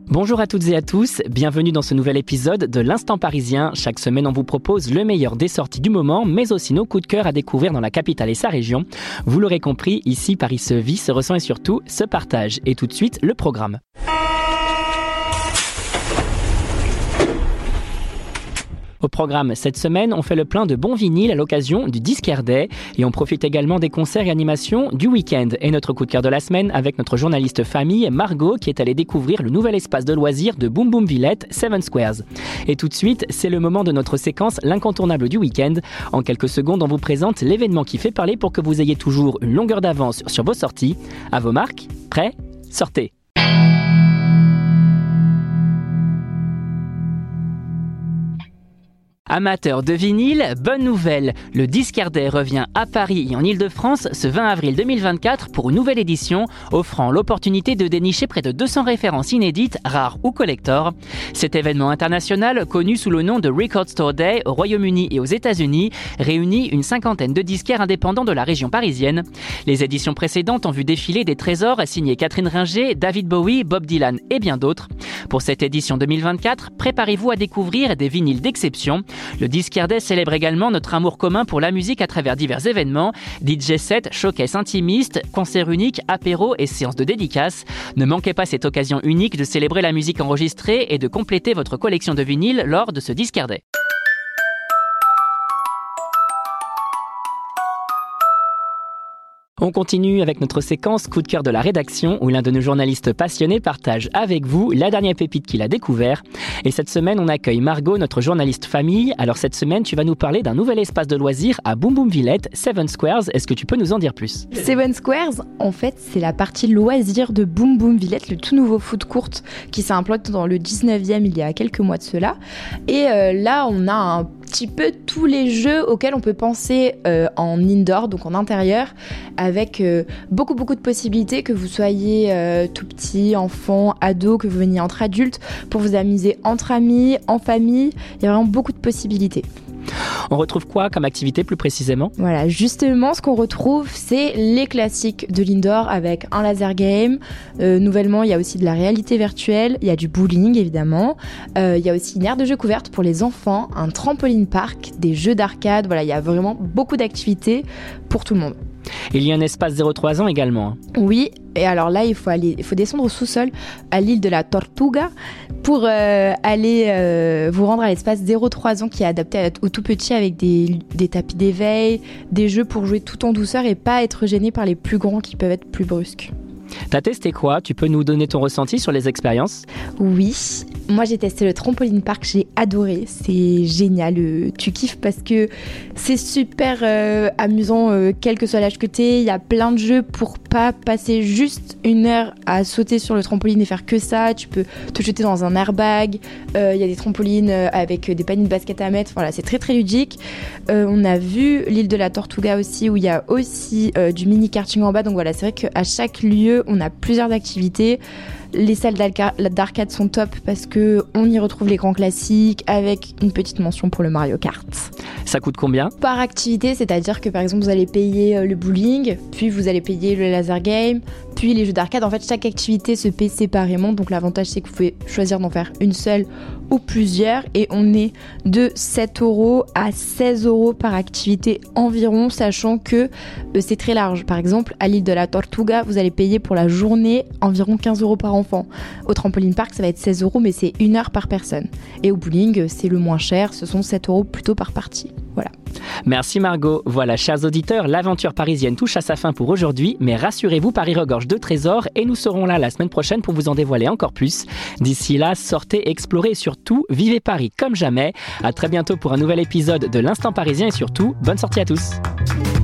Bonjour à toutes et à tous, bienvenue dans ce nouvel épisode de l'Instant Parisien. Chaque semaine, on vous propose le meilleur des sorties du moment, mais aussi nos coups de cœur à découvrir dans la capitale et sa région. Vous l'aurez compris, ici, Paris se vit, se ressent et surtout se partage. Et tout de suite, le programme. Au programme cette semaine, on fait le plein de bons vinyles à l'occasion du Disquaire Day et on profite également des concerts et animations du week-end. Et notre coup de cœur de la semaine avec notre journaliste famille Margot qui est allée découvrir le nouvel espace de loisirs de Boom Boom Villette, Seven Squares. Et tout de suite, c'est le moment de notre séquence L'incontournable du week-end. En quelques secondes, on vous présente l'événement qui fait parler pour que vous ayez toujours une longueur d'avance sur vos sorties. À vos marques, prêts, sortez! Amateurs de vinyle, bonne nouvelle, le Disquaire Day revient à Paris et en Ile-de-France ce 20 avril 2024 pour une nouvelle édition offrant l'opportunité de dénicher près de 200 références inédites, rares ou collector. Cet événement international, connu sous le nom de Record Store Day au Royaume-Uni et aux États-Unis, réunit une cinquantaine de disquaires indépendants de la région parisienne. Les éditions précédentes ont vu défiler des trésors signés Catherine Ringer, David Bowie, Bob Dylan et bien d'autres. Pour cette édition 2024, préparez-vous à découvrir des vinyles d'exception. Le Disquaire Day célèbre également notre amour commun pour la musique à travers divers événements, DJ set, showcase intimiste, concerts uniques, apéros et séances de dédicaces. Ne manquez pas cette occasion unique de célébrer la musique enregistrée et de compléter votre collection de vinyles lors de ce Disquaire Day. On continue avec notre séquence coup de cœur de la rédaction où l'un de nos journalistes passionnés partage avec vous la dernière pépite qu'il a découvert. Et cette semaine, on accueille Margot, notre journaliste famille. Alors cette semaine, tu vas nous parler d'un nouvel espace de loisirs à Boom Boom Villette, Seven Squares. Est-ce que tu peux nous en dire plus ? Seven Squares, en fait, c'est la partie loisirs de Boom Boom Villette, le tout nouveau food court qui s'est implanté dans le 19e il y a quelques mois de cela. Et là, on a un petit peu tous les jeux auxquels on peut penser en indoor, donc en intérieur, avec beaucoup de possibilités, que vous soyez tout petit, enfant, ado, que vous veniez entre adultes, pour vous amuser entre amis, en famille. Il y a vraiment beaucoup de possibilités. On retrouve quoi comme activité plus précisément ? Voilà, justement, ce qu'on retrouve, c'est les classiques de l'indoor avec un laser game. Nouvellement, il y a aussi de la réalité virtuelle, il y a du bowling évidemment. Il y a aussi une aire de jeux couverte pour les enfants, un trampoline park, des jeux d'arcade. Voilà, il y a vraiment beaucoup d'activités pour tout le monde. Il y a un espace 0-3 ans également. Oui, et alors là, il faut descendre au sous-sol à l'île de la Tortuga pour aller vous rendre à l'espace 0-3 ans qui est adapté aux tout petits avec des tapis d'éveil, des jeux pour jouer tout en douceur et pas être gêné par les plus grands qui peuvent être plus brusques. T'as testé quoi ? Tu peux nous donner ton ressenti sur les expériences ? Oui, moi j'ai testé le trampoline park, j'ai adoré, c'est génial, tu kiffes parce que c'est super amusant, quel que soit l'âge que t'es, il y a plein de jeux pour pas passer juste une heure à sauter sur le trampoline et faire que ça, tu peux te jeter dans un airbag, il y a des trampolines avec des paniers de basket à mettre, voilà, c'est très ludique. On a vu l'île de la Tortuga aussi où il y a aussi du mini karting en bas, donc voilà, c'est vrai qu'à chaque lieu on a plusieurs activités. Les salles d'arcade sont top parce qu'on y retrouve les grands classiques avec une petite mention pour le Mario Kart. Ça coûte combien ? Par activité, c'est-à-dire que par exemple vous allez payer le bowling, puis vous allez payer le laser game, puis les jeux d'arcade. En fait, chaque activité se paie séparément, donc l'avantage c'est que vous pouvez choisir d'en faire une seule ou plusieurs et on est de 7€ à 16€ par activité environ, sachant que c'est très large. Par exemple, à l'île de la Tortuga, vous allez payer pour la journée environ 15€ par enfant. Au trampoline park, ça va être 16€, mais c'est 1 heure par personne. Et au bowling, c'est le moins cher, ce sont 7€ plutôt par partie. Voilà. Merci Margot. Voilà, chers auditeurs, l'aventure parisienne touche à sa fin pour aujourd'hui, mais rassurez-vous, Paris regorge de trésors et nous serons là la semaine prochaine pour vous en dévoiler encore plus. D'ici là, sortez, explorez et surtout, vivez Paris comme jamais. À très bientôt pour un nouvel épisode de l'Instant Parisien et surtout, bonne sortie à tous.